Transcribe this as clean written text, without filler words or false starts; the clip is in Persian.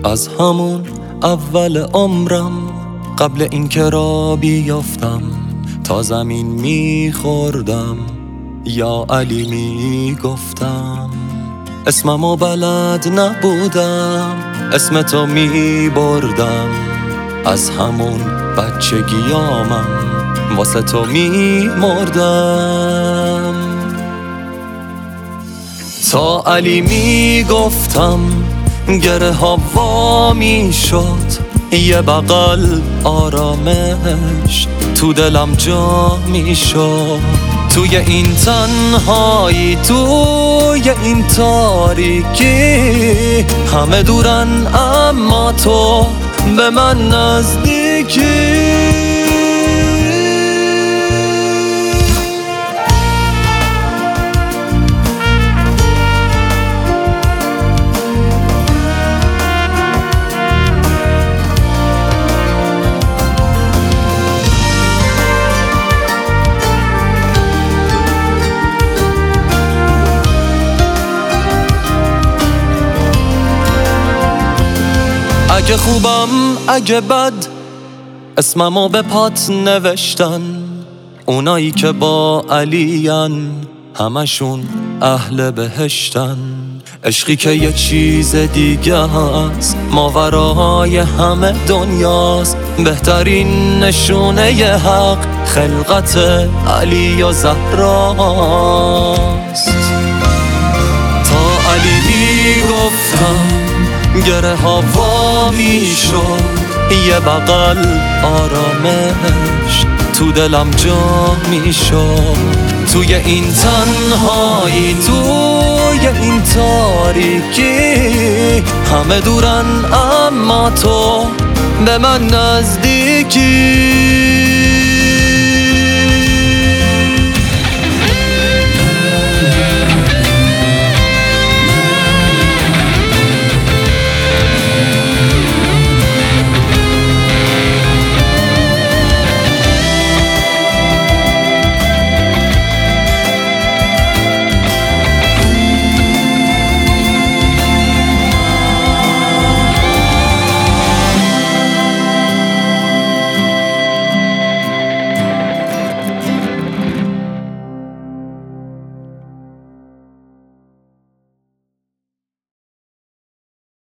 از همون اول عمرم قبل اینکه را بیافتم تا زمین میخوردم یا علی میگفتم. اسممو بلد نبودم، اسم تو میبردم، از همون بچگیامم واسه تو میمردم. تا علی میگفتم گره ها وا میشد، یه بغل آرامش تو دلم جا میشد. توی این تنهایی، توی این تاریکی، همه دورن اما تو به من نزدیکی. اگه خوبم اگه بد، اسممو به پات نوشتن. اونایی که با علیان همشون اهل بهشتن. عشقی که یه چیز دیگه هست، ماورای همه دنیاست. بهترین نشونه ی حق خلقت علی و زهراست. تا علی میگفتم گره ها وا میشد، یه بغل آرامش تو دلم جا میشد. توی این تنهایی، توی این تاریکی، همه دورن اما تو به من نزدیکی.